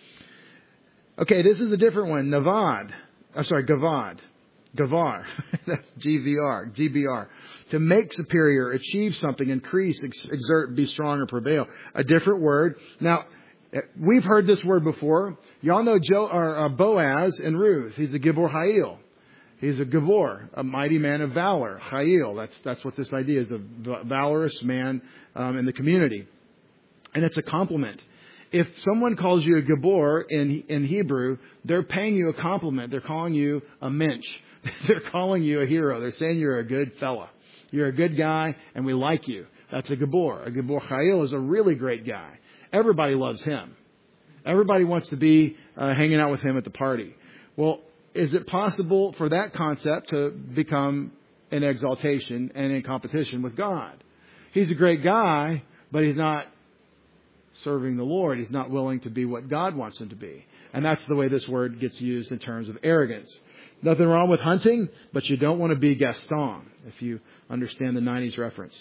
Okay, this is a different one. Navad. I'm sorry, Gavad. Gavar. That's G V R. G B R. To make superior, achieve something, increase, ex- exert, be strong, or prevail. A different word. Now, we've heard this word before. Y'all know Joe, or, uh, Boaz and Ruth. He's a Gibor Ha'il. He's a Gibor, a mighty man of valor. Ha'il. That's, that's what this idea is, a valorous man um, in the community. And it's a compliment. If someone calls you a Gibor in, in Hebrew, they're paying you a compliment. They're calling you a mensch. They're calling you a hero. They're saying you're a good fella. You're a good guy, and we like you. That's a Gibor. A Gibor Ha'il is a really great guy. Everybody loves him. Everybody wants to be uh, hanging out with him at the party. Well, is it possible for that concept to become an exaltation and in competition with God? He's a great guy, but he's not serving the Lord. He's not willing to be what God wants him to be. And that's the way this word gets used in terms of arrogance. Nothing wrong with hunting, but you don't want to be Gaston, if you understand the nineties reference.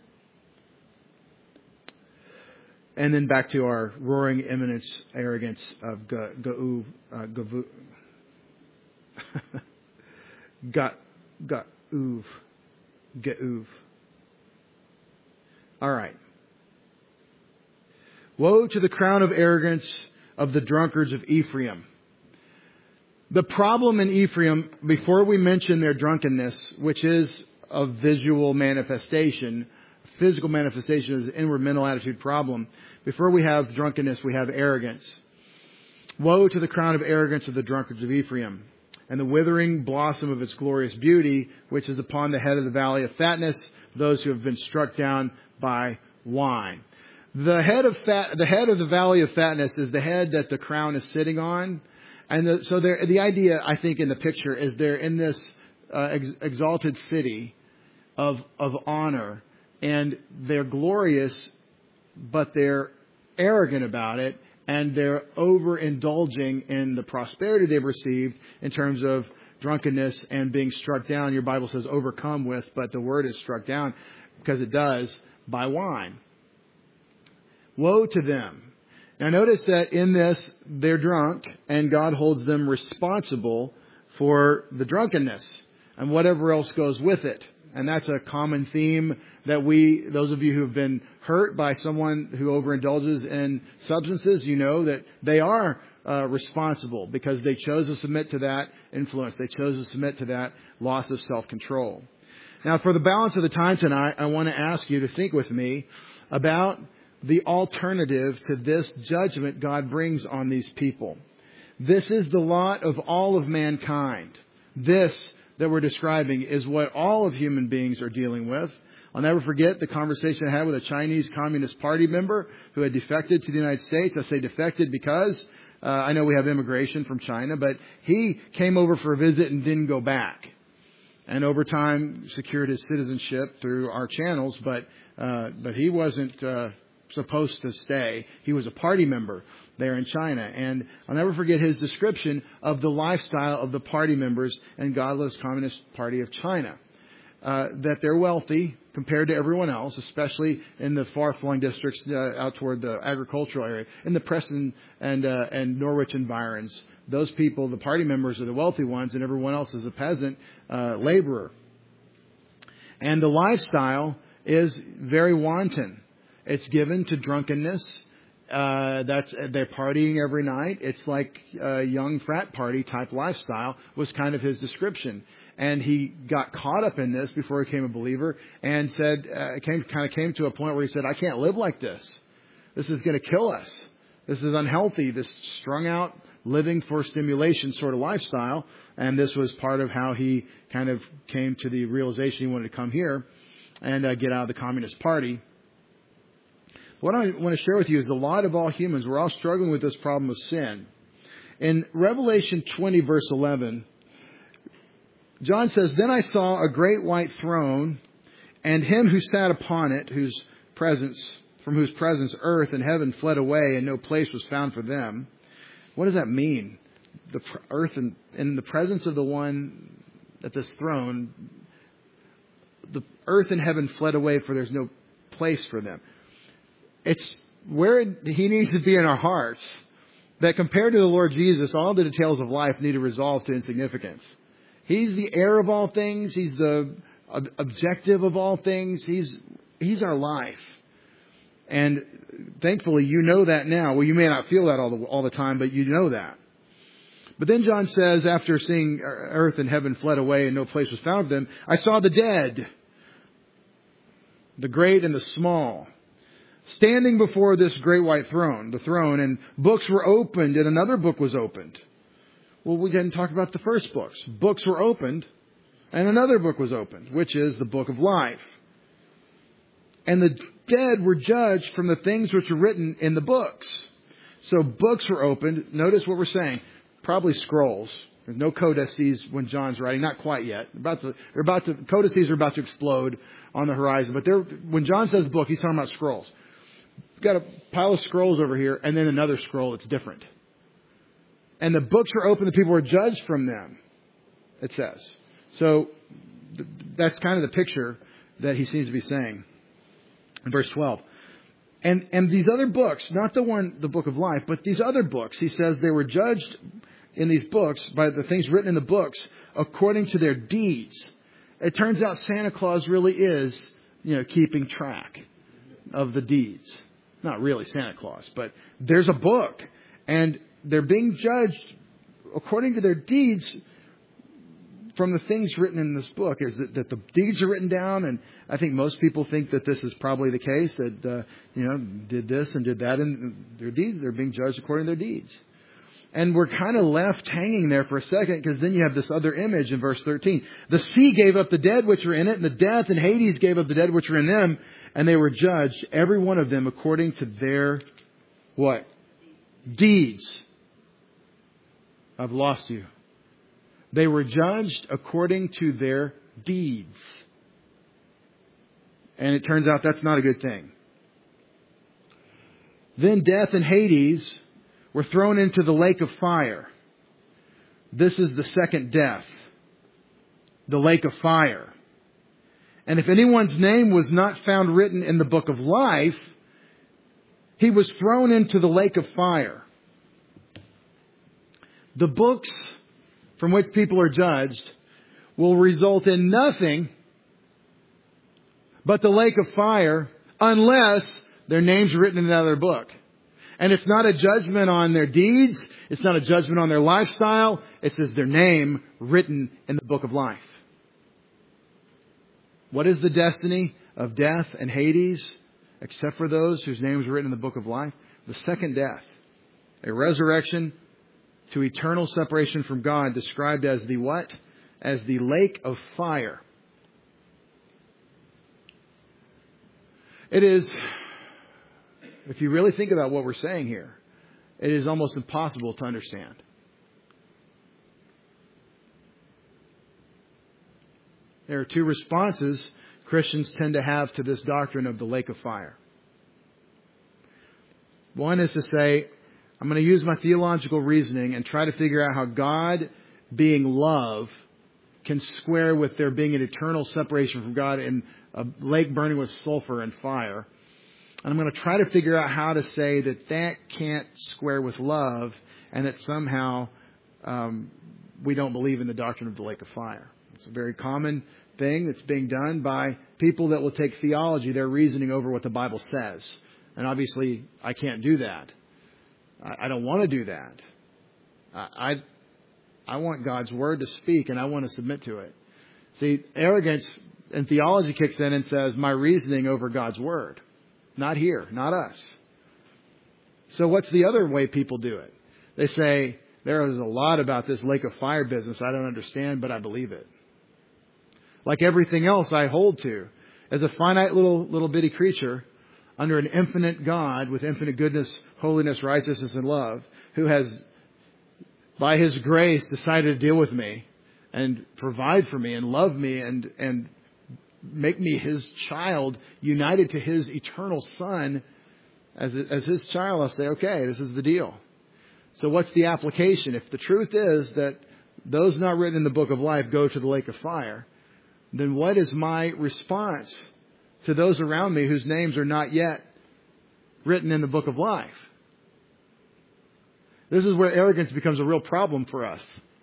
And then back to our roaring imminence arrogance of Ga'uv, uh, Gavu, Got, Ga'uv, Geuv. All right. Woe to the crown of arrogance of the drunkards of Ephraim. The problem in Ephraim, before we mention their drunkenness, which is a visual manifestation, physical manifestation of the inward mental attitude problem, before we have drunkenness, we have arrogance. Woe to the crown of arrogance of the drunkards of Ephraim, and the withering blossom of its glorious beauty, which is upon the head of the valley of fatness, those who have been struck down by wine. The head of fat, the head of the valley of fatness is the head that the crown is sitting on. And the, so the idea, I think, in the picture is they're in this uh, ex, exalted city of, of honor, and they're glorious, but they're arrogant about it, and they're overindulging in the prosperity they've received in terms of drunkenness and being struck down. Your Bible says overcome with, but the word is struck down because it does by wine. Woe to them. Now notice that in this, they're drunk, and God holds them responsible for the drunkenness and whatever else goes with it. And that's a common theme that we, those of you who have been hurt by someone who overindulges in substances, you know that they are uh, responsible because they chose to submit to that influence. They chose to submit to that loss of self-control. Now, for the balance of the time tonight, I want to ask you to think with me about the alternative to this judgment God brings on these people. This is the lot of all of mankind. This that we're describing is what all of human beings are dealing with. I'll never forget the conversation I had with a Chinese Communist Party member who had defected to the United States. I say defected because uh, I know we have immigration from China, but he came over for a visit and didn't go back. And over time secured his citizenship through our channels, but uh, but he wasn't uh, supposed to stay. He was a party member there in China. And I'll never forget his description of the lifestyle of the party members in godless Communist Party of China. Uh, that they're wealthy compared to everyone else, especially in the far-flung districts uh, out toward the agricultural area, in the Preston and uh, and Norwich environs. Those people, the party members, are the wealthy ones, and everyone else is a peasant uh, laborer. And the lifestyle is very wanton. It's given to drunkenness. Uh, that's they're partying every night. It's like a young frat party type lifestyle was kind of his description. And he got caught up in this before he became a believer, and said, uh, came kind of came to a point where he said, "I can't live like this. This is going to kill us. This is unhealthy. This strung out, living for stimulation sort of lifestyle." And this was part of how he kind of came to the realization he wanted to come here and uh, get out of the Communist Party. What I want to share with you is the lot of all humans. We're all struggling with this problem of sin. In Revelation twenty, verse eleven, John says, "Then I saw a great white throne, and him who sat upon it, whose presence, from whose presence earth and heaven fled away, and no place was found for them." What does that mean? The earth and in the presence of the one at this throne, the earth and heaven fled away, for there's no place for them. It's where he needs to be in our hearts. That compared to the Lord Jesus, all the details of life need to resolve to insignificance. He's the heir of all things. He's the ob- objective of all things. He's He's our life. And thankfully, you know that now. Well, you may not feel that all the, all the time, but you know that. But then John says, after seeing earth and heaven fled away and no place was found for them, "I saw the dead, the great and the small, standing before this great white throne, the throne, and books were opened, and another book was opened." Well, we didn't talk about the first books. Books were opened, and another book was opened, which is the book of life. And the dead were judged from the things which were written in the books. So books were opened. Notice what we're saying. Probably scrolls. There's no codices when John's writing. Not quite yet. About to, they're about to, codices are about to explode on the horizon. But they're, when John says book, he's talking about scrolls. We've got a pile of scrolls over here, and then another scroll that's different. And the books were open, the people were judged from them, it says. So th- that's kind of the picture that he seems to be saying in verse twelve. And and these other books, not the one, the book of life, but these other books, he says they were judged in these books by the things written in the books according to their deeds. it turns out Santa Claus really is, you know, keeping track of the deeds. Not really Santa Claus, but there's a book, and they're being judged according to their deeds from the things written in this book. Is that, that the deeds are written down, and I think most people think that this is probably the case, that, uh, you know, did this and did that, and their deeds, they're being judged according to their deeds. And we're kind of left hanging there for a second, because then you have this other image in verse thirteen. The sea gave up the dead which were in it, and the death and Hades gave up the dead which were in them, and they were judged, every one of them, according to their, what? Deeds. I've lost you. They were judged according to their deeds. And it turns out that's not a good thing. Then death and Hades were thrown into the lake of fire. This is the second death. The lake of fire. And if anyone's name was not found written in the book of life, he was thrown into the lake of fire. The books from which people are judged will result in nothing but the lake of fire, unless their names are written in another book. And it's not a judgment on their deeds. It's not a judgment on their lifestyle. It says their name written in the book of life. What is the destiny of death and Hades, except for those whose names are written in the book of life? The second death. A resurrection to eternal separation from God, described as the what? As the lake of fire. It is, if you really think about what we're saying here, it is almost impossible to understand. There are two responses Christians tend to have to this doctrine of the lake of fire. One is to say, I'm going to use my theological reasoning and try to figure out how God, being love, can square with there being an eternal separation from God in a lake burning with sulfur and fire. And I'm going to try to figure out how to say that that can't square with love, and that somehow um, we don't believe in the doctrine of the lake of fire. It's a very common thing that's being done by people that will take theology, their reasoning, over what the Bible says. And obviously, I can't do that. I, I don't want to do that. I, I I want God's Word to speak, and I want to submit to it. See, arrogance in theology kicks in and says, my reasoning over God's Word. Not here, not us. So what's the other way people do it? They say, there is a lot about this lake of fire business I don't understand, but I believe it. Like everything else I hold to, as a finite little little bitty creature under an infinite God with infinite goodness, holiness, righteousness, and love, who has, by His grace, decided to deal with me and provide for me and love me and and make me His child, united to His eternal Son. As as His child, I'll say, okay, this is the deal. So what's the application? If the truth is that those not written in the book of life go to the lake of fire, then what is my response to those around me whose names are not yet written in the book of life? This is where arrogance becomes a real problem for us.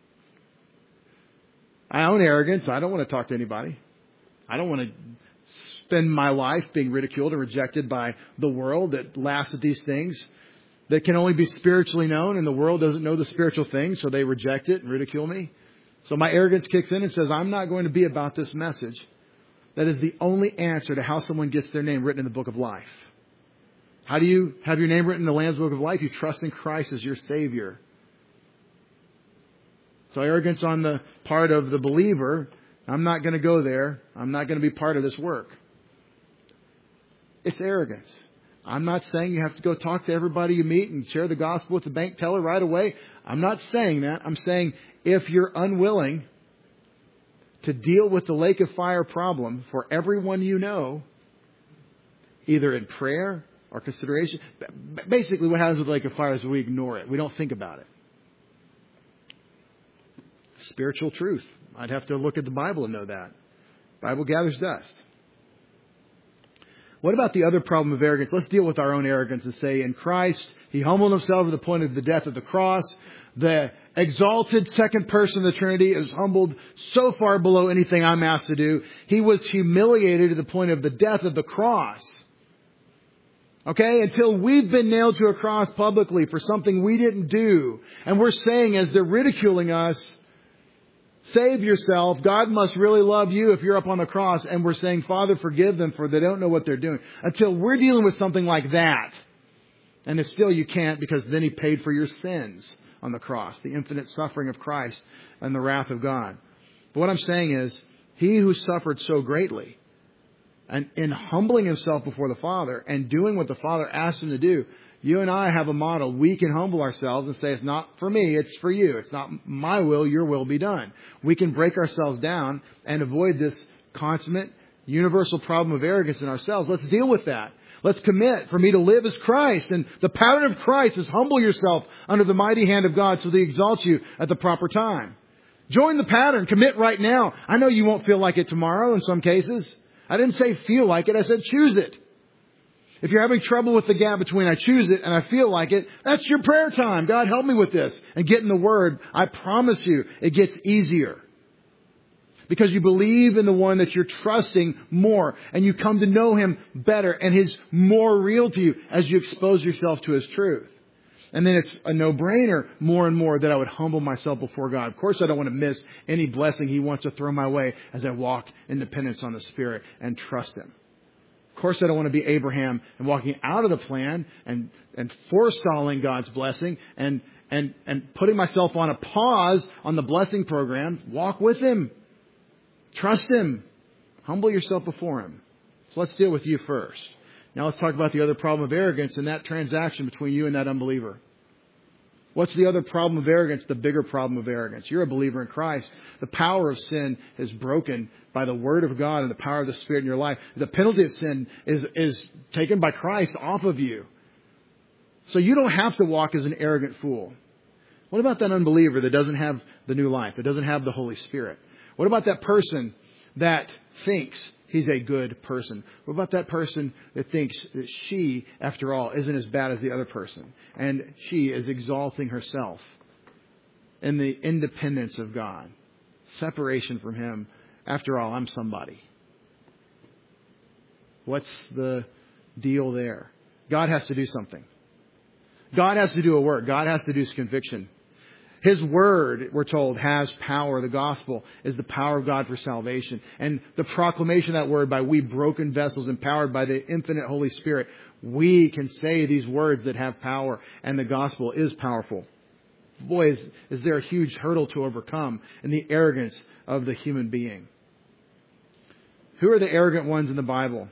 I own arrogance. I don't want to talk to anybody. I don't want to spend my life being ridiculed and rejected by the world that laughs at these things that can only be spiritually known, and the world doesn't know the spiritual things, so they reject it and ridicule me. So my arrogance kicks in and says, I'm not going to be about this message. That is the only answer to how someone gets their name written in the book of life. How do you have your name written in the Lamb's book of life? You trust in Christ as your Savior. So arrogance on the part of the believer, I'm not going to go there. I'm not going to be part of this work. It's arrogance. I'm not saying you have to go talk to everybody you meet and share the gospel with the bank teller right away. I'm not saying that. I'm saying if you're unwilling to deal with the lake of fire problem for everyone you know, either in prayer or consideration, basically what happens with the lake of fire is we ignore it. We don't think about it. Spiritual truth. I'd have to look at the Bible and know that. The Bible gathers dust. What about the other problem of arrogance? Let's deal with our own arrogance and say, in Christ, He humbled Himself to the point of the death of the cross. The exalted second person of the Trinity is humbled so far below anything I'm asked to do. He was humiliated to the point of the death of the cross. Okay? Until we've been nailed to a cross publicly for something we didn't do. And we're saying, as they're ridiculing us, save yourself. God must really love you if you're up on the cross. And we're saying, Father, forgive them, for they don't know what they're doing. Until we're dealing with something like that. And it's still you can't, because then He paid for your sins on the cross. The infinite suffering of Christ and the wrath of God. But what I'm saying is, He who suffered so greatly, and in humbling Himself before the Father and doing what the Father asked Him to do, you and I have a model. We can humble ourselves and say, it's not for me, it's for you. It's not my will, your will be done. We can break ourselves down and avoid this consummate, universal problem of arrogance in ourselves. Let's deal with that. Let's commit for me to live as Christ. And the pattern of Christ is humble yourself under the mighty hand of God so that He exalts you at the proper time. Join the pattern. Commit right now. I know you won't feel like it tomorrow in some cases. I didn't say feel like it. I said choose it. If you're having trouble with the gap between I choose it and I feel like it, that's your prayer time. God, help me with this. And get in the Word. I promise you, it gets easier. Because you believe in the one that you're trusting more. And you come to know Him better. And He's more real to you as you expose yourself to His truth. And then it's a no-brainer more and more that I would humble myself before God. Of course, I don't want to miss any blessing He wants to throw my way as I walk in dependence on the Spirit and trust Him. Of course, I don't want to be Abraham and walking out of the plan and, and forestalling God's blessing and, and, and putting myself on a pause on the blessing program. Walk with Him. Trust Him. Humble yourself before Him. So let's deal with you first. Now let's talk about the other problem of arrogance and that transaction between you and that unbeliever. What's the other problem of arrogance? The bigger problem of arrogance. You're a believer in Christ. The power of sin is broken by the Word of God and the power of the Spirit in your life. The penalty of sin is, is taken by Christ off of you. So you don't have to walk as an arrogant fool. What about that unbeliever that doesn't have the new life, that doesn't have the Holy Spirit? What about that person that thinks he's a good person? What about that person that thinks that she, after all, isn't as bad as the other person? And she is exalting herself in the independence of God. Separation from Him. After all, I'm somebody. What's the deal there? God has to do something. God has to do a work. God has to do conviction. His Word, we're told, has power. The gospel is the power of God for salvation. And the proclamation of that Word by we broken vessels empowered by the infinite Holy Spirit, we can say these words that have power, and the gospel is powerful. Boy, is, is there a huge hurdle to overcome in the arrogance of the human being. Who are the arrogant ones in the Bible?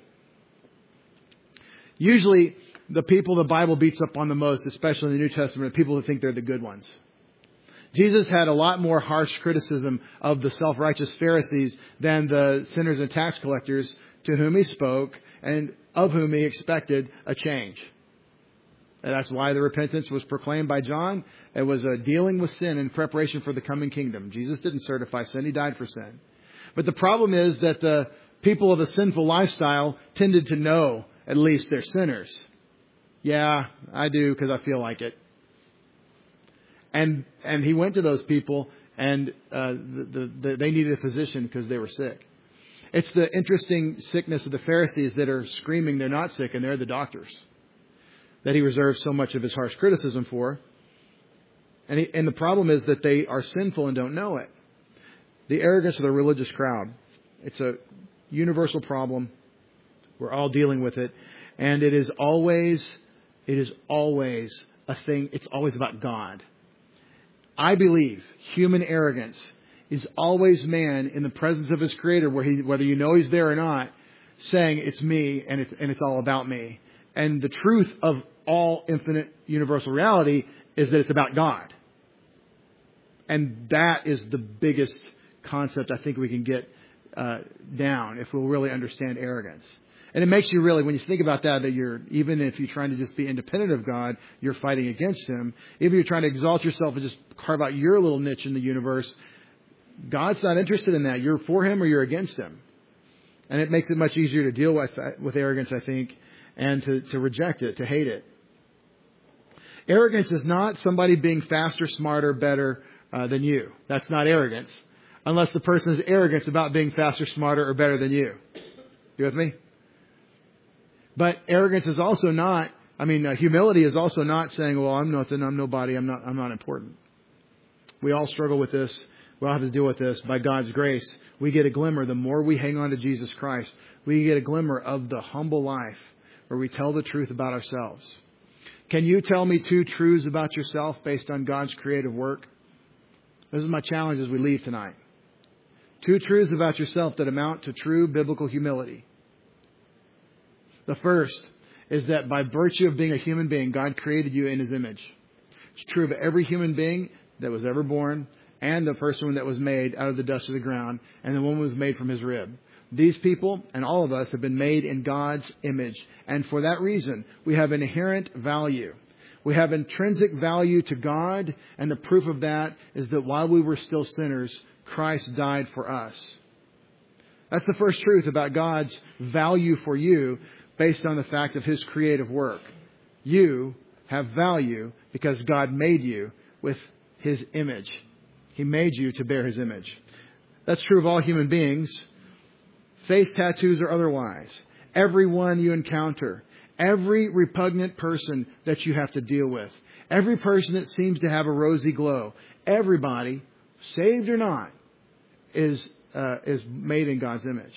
Usually, the people the Bible beats up on the most, especially in the New Testament, are people who think they're the good ones. Jesus had a lot more harsh criticism of the self-righteous Pharisees than the sinners and tax collectors to whom He spoke and of whom He expected a change. And that's why the repentance was proclaimed by John. It was a dealing with sin in preparation for the coming kingdom. Jesus didn't certify sin. He died for sin. But the problem is that the people of a sinful lifestyle tended to know at least they're sinners. Yeah, I do because I feel like it. And and He went to those people, and uh, the, the, the, they needed a physician because they were sick. It's the interesting sickness of the Pharisees that are screaming they're not sick, and they're the doctors that He reserves so much of His harsh criticism for. And, he, and the problem is that they are sinful and don't know it. The arrogance of the religious crowd. It's a universal problem. We're all dealing with it. And it is always, it is always a thing. It's always about God. I believe human arrogance is always man in the presence of his Creator, where he, whether you know He's there or not, saying it's me and it's, and it's all about me. And the truth of all infinite universal reality is that it's about God. And that is the biggest concept I think we can get uh, down if we'll really understand arrogance. And it makes you really, when you think about that, that you're, even if you're trying to just be independent of God, you're fighting against Him. Even if you're trying to exalt yourself and just carve out your little niche in the universe, God's not interested in that. You're for Him or you're against Him. And it makes it much easier to deal with with arrogance, I think, and to, to reject it, to hate it. Arrogance is not somebody being faster, smarter, better uh, than you. That's not arrogance. Unless the person is arrogant about being faster, smarter, or better than you. You with me? But arrogance is also not, I mean, uh, humility is also not saying, well, I'm nothing, I'm nobody, I'm not, I'm not important. We all struggle with this. We all have to deal with this. By God's grace, we get a glimmer. The more we hang on to Jesus Christ, we get a glimmer of the humble life where we tell the truth about ourselves. Can you tell me two truths about yourself based on God's creative work? This is my challenge as we leave tonight. Two truths about yourself that amount to true biblical humility. The first is that by virtue of being a human being, God created you in His image. It's true of every human being that was ever born and the first one that was made out of the dust of the ground and the one was made from His rib. These people and all of us have been made in God's image. And for that reason, we have inherent value. We have intrinsic value to God. And the proof of that is that while we were still sinners, Christ died for us. That's the first truth about God's value for you based on the fact of His creative work. You have value because God made you with His image. He made you to bear His image. That's true of all human beings. Face tattoos or otherwise. Everyone you encounter. Every repugnant person that you have to deal with. Every person that seems to have a rosy glow. Everybody, saved or not, is uh, is made in God's image.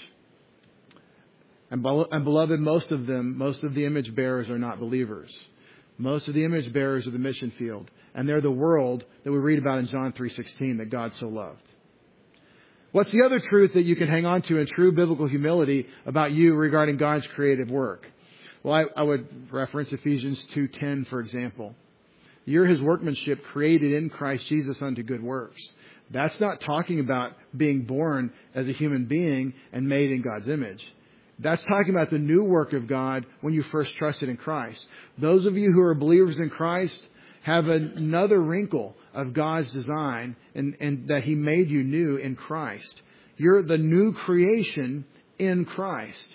And, and beloved, most of them, most of the image bearers are not believers. Most of the image bearers are the mission field. And they're the world that we read about in John three sixteen that God so loved. What's the other truth that you can hang on to in true biblical humility about you regarding God's creative work? Well, I, I would reference Ephesians two ten, for example. You're His workmanship created in Christ Jesus unto good works. That's not talking about being born as a human being and made in God's image. That's talking about the new work of God when you first trusted in Christ. Those of you who are believers in Christ have another wrinkle of God's design and, and that He made you new in Christ. You're the new creation in Christ.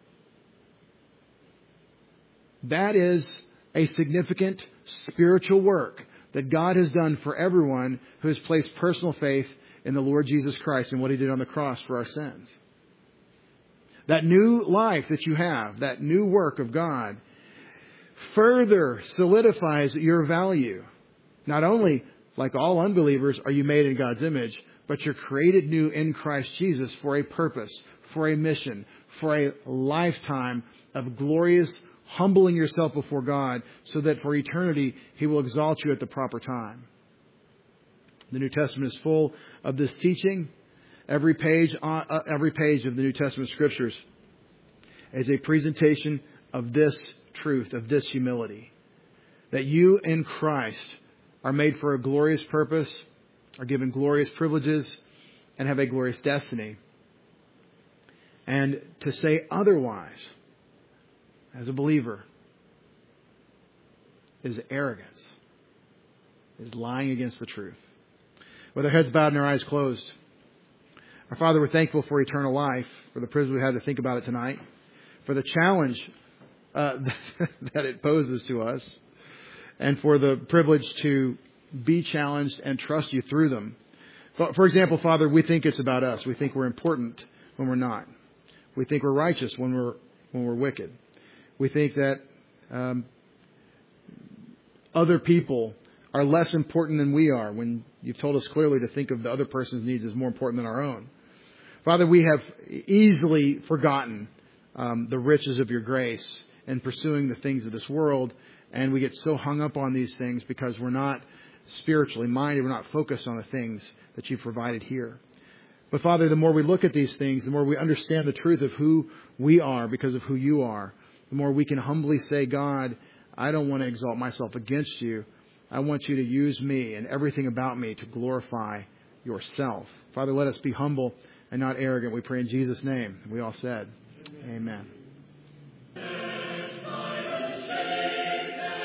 That is a significant spiritual work that God has done for everyone who has placed personal faith in the Lord Jesus Christ and what He did on the cross for our sins. That new life that you have, that new work of God, further solidifies your value. Not only, like all unbelievers, are you made in God's image, but you're created new in Christ Jesus for a purpose, for a mission, for a lifetime of glorious humbling yourself before God so that for eternity He will exalt you at the proper time. The New Testament is full of this teaching. Every page, uh, every page of the New Testament Scriptures is a presentation of this truth, of this humility. That you in Christ are made for a glorious purpose, are given glorious privileges, and have a glorious destiny. And to say otherwise, as a believer, is arrogance, is lying against the truth. With our heads bowed and our eyes closed, our Father, we're thankful for eternal life, for the privilege we had to think about it tonight, for the challenge uh, that it poses to us, and for the privilege to be challenged and trust You through them. But for example, Father, we think it's about us. We think we're important when we're not. We think we're righteous when we're when we're wicked. We think that um, other people are less important than we are when You've told us clearly to think of the other person's needs as more important than our own. Father, we have easily forgotten um, the riches of Your grace in pursuing the things of this world, and we get so hung up on these things because we're not spiritually minded, we're not focused on the things that You've provided here. But Father, the more we look at these things, the more we understand the truth of who we are because of who You are, the more we can humbly say, God, I don't want to exalt myself against You. I want You to use me and everything about me to glorify Yourself. Father, let us be humble and not arrogant. We pray in Jesus' name. We all said, Amen. Amen.